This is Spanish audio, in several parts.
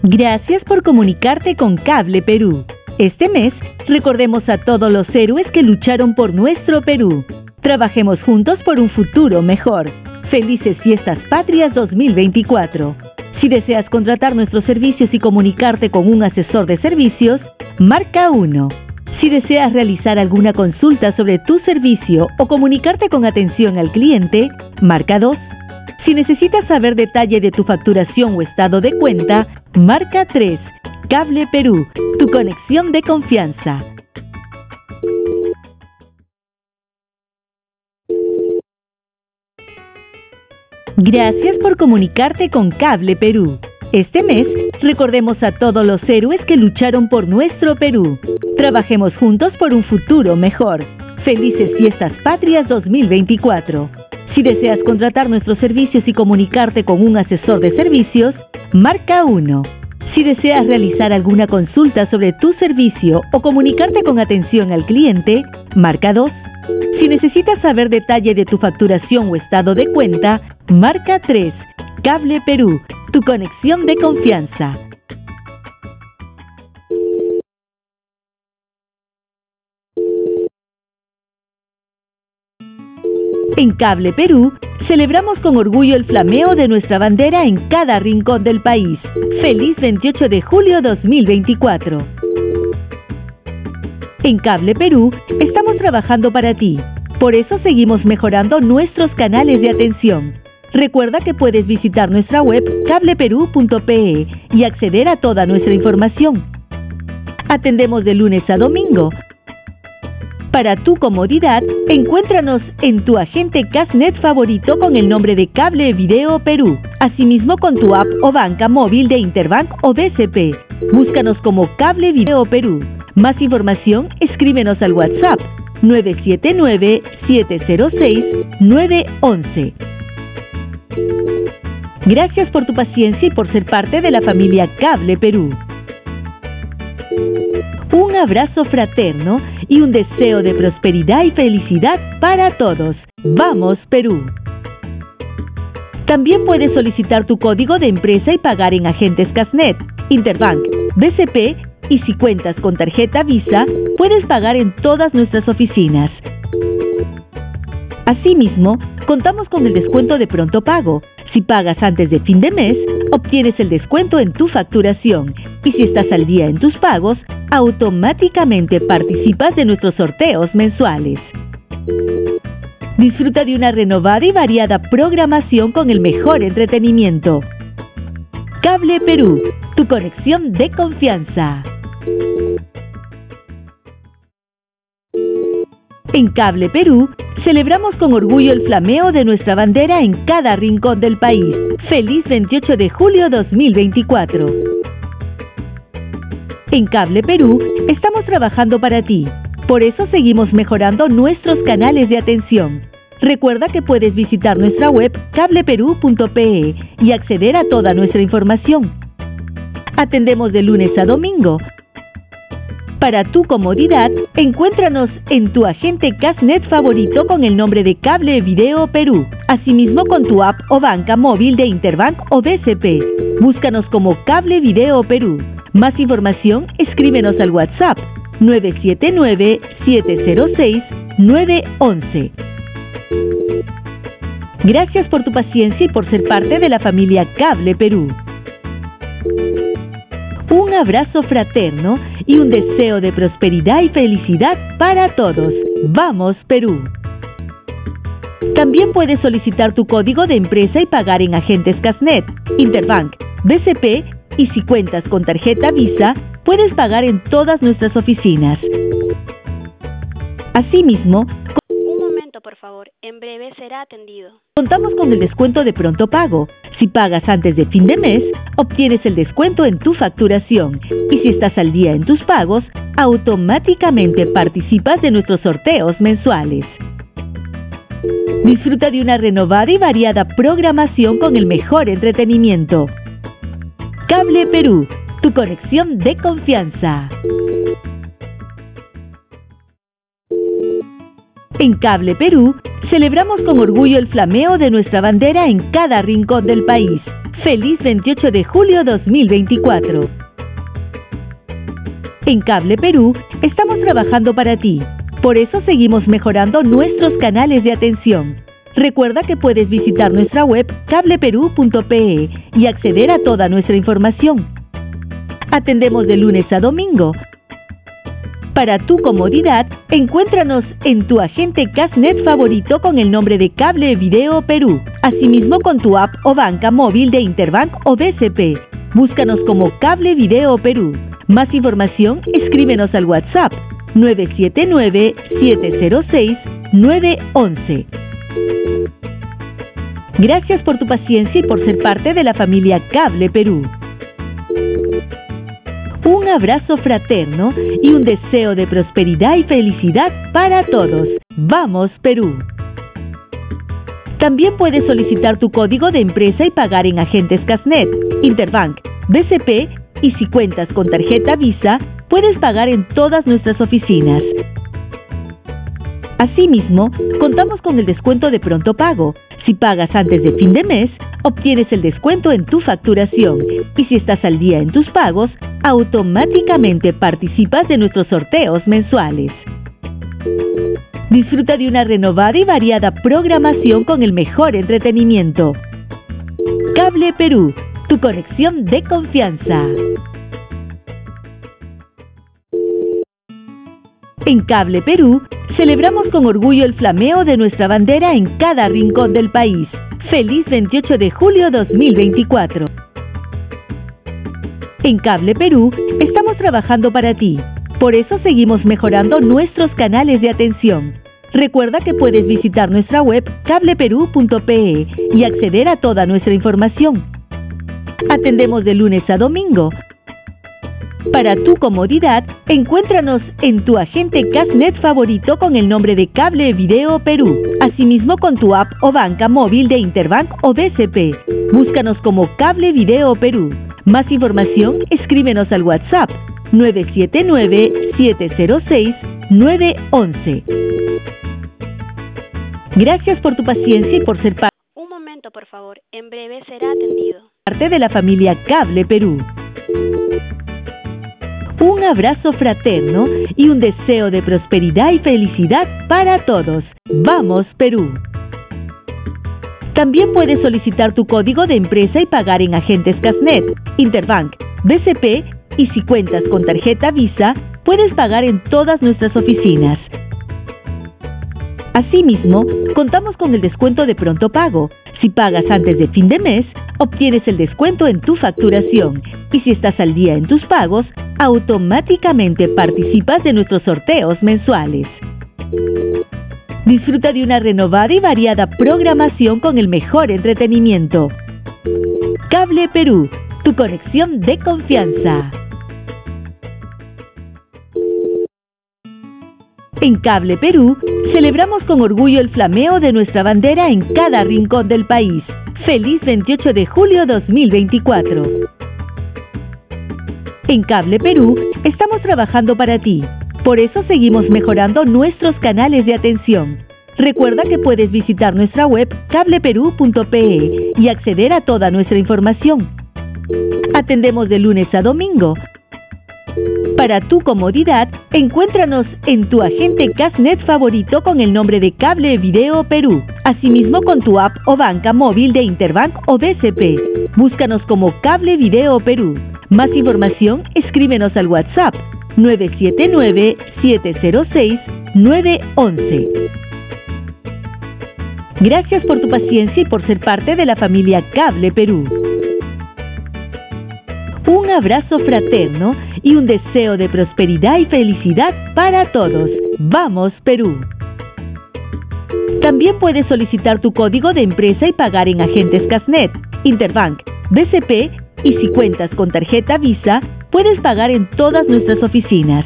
Gracias por comunicarte con Cable Perú. Este mes, recordemos a todos los héroes que lucharon por nuestro Perú. Trabajemos juntos por un futuro mejor. Felices Fiestas Patrias 2024. Si deseas contratar nuestros servicios y comunicarte con un asesor de servicios, marca 1. Si deseas realizar alguna consulta sobre tu servicio o comunicarte con atención al cliente, marca 2. Si necesitas saber detalle de tu facturación o estado de cuenta, marca 3. Cable Perú, tu conexión de confianza. Gracias por comunicarte con Cable Perú. Este mes, recordemos a todos los héroes que lucharon por nuestro Perú. Trabajemos juntos por un futuro mejor. Felices Fiestas Patrias 2024. Si deseas contratar nuestros servicios y comunicarte con un asesor de servicios, marca 1. Si deseas realizar alguna consulta sobre tu servicio o comunicarte con atención al cliente, marca 2. Si necesitas saber detalle de tu facturación o estado de cuenta, marca 3. Cable Perú, tu conexión de confianza. En Cable Perú, celebramos con orgullo el flameo de nuestra bandera en cada rincón del país. ¡Feliz 28 de julio 2024! En Cable Perú, estamos trabajando para ti. Por eso seguimos mejorando nuestros canales de atención. Recuerda que puedes visitar nuestra web cableperú.pe y acceder a toda nuestra información. Atendemos de lunes a domingo. Para tu comodidad, encuéntranos en tu agente Casnet favorito con el nombre de Cable Video Perú. Asimismo con tu app o banca móvil de Interbank o BCP. Búscanos como Cable Video Perú. Más información, escríbenos al WhatsApp 979-706-911. Gracias por tu paciencia y por ser parte de la familia Cable Perú. Un abrazo fraterno y un deseo de prosperidad y felicidad para todos. ¡Vamos, Perú! También puedes solicitar tu código de empresa y pagar en agentes Casnet, Interbank, BCP y si cuentas con tarjeta Visa, puedes pagar en todas nuestras oficinas. Asimismo, contamos con el descuento de pronto pago. Si pagas antes de fin de mes, obtienes el descuento en tu facturación. Y si estás al día en tus pagos, automáticamente participas de nuestros sorteos mensuales. Disfruta de una renovada y variada programación con el mejor entretenimiento. Cable Perú, tu conexión de confianza. En Cable Perú, celebramos con orgullo el flameo de nuestra bandera en cada rincón del país. ¡Feliz 28 de julio 2024! En Cable Perú, estamos trabajando para ti. Por eso seguimos mejorando nuestros canales de atención. Recuerda que puedes visitar nuestra web cableperú.pe y acceder a toda nuestra información. Atendemos de lunes a domingo. Para tu comodidad, encuéntranos en tu agente Casnet favorito con el nombre de Cable Video Perú. Asimismo con tu app o banca móvil de Interbank o BCP. Búscanos como Cable Video Perú. Más información, escríbenos al WhatsApp 979-706-911. Gracias por tu paciencia y por ser parte de la familia Cable Perú. Un abrazo fraterno y un deseo de prosperidad y felicidad para todos. ¡Vamos, Perú! También puedes solicitar tu código de empresa y pagar en agentes Casnet, Interbank, BCP y si cuentas con tarjeta Visa, puedes pagar en todas nuestras oficinas. Asimismo, por favor, en breve será atendido. Contamos con el descuento de pronto pago. Si pagas antes de fin de mes, obtienes el descuento en tu facturación. Y si estás al día en tus pagos, automáticamente participas de nuestros sorteos mensuales. Disfruta de una renovada y variada programación con el mejor entretenimiento. Cable Perú, tu conexión de confianza. En Cable Perú, celebramos con orgullo el flameo de nuestra bandera en cada rincón del país. ¡Feliz 28 de julio 2024! En Cable Perú estamos trabajando para ti. Por eso seguimos mejorando nuestros canales de atención. Recuerda que puedes visitar nuestra web cableperú.pe y acceder a toda nuestra información. Atendemos de lunes a domingo. Para tu comodidad, encuéntranos en tu agente Cashnet favorito con el nombre de Cable Video Perú. Asimismo con tu app o banca móvil de Interbank o BCP. Búscanos como Cable Video Perú. Más información, escríbenos al WhatsApp 979-706-911. Gracias por tu paciencia y por ser parte de la familia Cable Perú. Un abrazo fraterno y un deseo de prosperidad y felicidad para todos. ¡Vamos, Perú! También puedes solicitar tu código de empresa y pagar en agentes Cashnet, Interbank, BCP y si cuentas con tarjeta Visa, puedes pagar en todas nuestras oficinas. Asimismo, contamos con el descuento de pronto pago. Si pagas antes de fin de mes, obtienes el descuento en tu facturación. Y si estás al día en tus pagos, automáticamente participas de nuestros sorteos mensuales. Disfruta de una renovada y variada programación con el mejor entretenimiento. Cable Perú, tu conexión de confianza. En Cable Perú, celebramos con orgullo el flameo de nuestra bandera en cada rincón del país. ¡Feliz 28 de julio 2024! En Cable Perú, estamos trabajando para ti. Por eso seguimos mejorando nuestros canales de atención. Recuerda que puedes visitar nuestra web cableperú.pe y acceder a toda nuestra información. Atendemos de lunes a domingo. Para tu comodidad, encuéntranos en tu agente Cashnet favorito con el nombre de Cable Video Perú. Asimismo con tu app o banca móvil de Interbank o BCP. Búscanos como Cable Video Perú. Más información, escríbenos al WhatsApp 979-706-911. Gracias por tu paciencia y por ser Un momento, por favor. En breve será atendido. parte de la familia Cable Perú. Un abrazo fraterno y un deseo de prosperidad y felicidad para todos. ¡Vamos, Perú! También puedes solicitar tu código de empresa y pagar en agentes Cashnet, Interbank, BCP y si cuentas con tarjeta Visa, puedes pagar en todas nuestras oficinas. Asimismo, contamos con el descuento de pronto pago. Si pagas antes de fin de mes, obtienes el descuento en tu facturación. Y si estás al día en tus pagos, automáticamente participas de nuestros sorteos mensuales. Disfruta de una renovada y variada programación con el mejor entretenimiento. Cable Perú, tu conexión de confianza. En Cable Perú, celebramos con orgullo el flameo de nuestra bandera en cada rincón del país. ¡Feliz 28 de julio 2024! En Cable Perú, estamos trabajando para ti. Por eso seguimos mejorando nuestros canales de atención. Recuerda que puedes visitar nuestra web cableperú.pe y acceder a toda nuestra información. Atendemos de lunes a domingo. Para tu comodidad, encuéntranos en tu agente Cashnet favorito con el nombre de Cable Video Perú. Asimismo con tu app o banca móvil de Interbank o BCP. Búscanos como Cable Video Perú. Más información, escríbenos al WhatsApp 979-706-911. Gracias por tu paciencia y por ser parte de la familia Cable Perú. Un abrazo fraterno y un deseo de prosperidad y felicidad para todos. ¡Vamos, Perú! También puedes solicitar tu código de empresa y pagar en agentes Cashnet, Interbank, BCP y si cuentas con tarjeta Visa, puedes pagar en todas nuestras oficinas.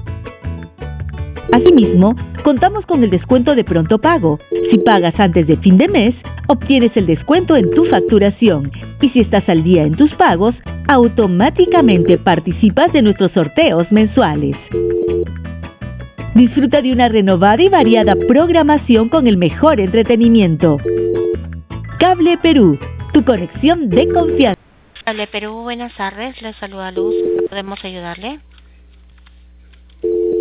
Asimismo, contamos con el descuento de pronto pago. Si pagas antes de fin de mes, obtienes el descuento en tu facturación. Y si estás al día en tus pagos, automáticamente participas de nuestros sorteos mensuales. Disfruta de una renovada y variada programación con el mejor entretenimiento. Cable Perú, tu conexión de confianza. Cable Perú, buenas tardes. Le saluda Luz. ¿Podemos ayudarle?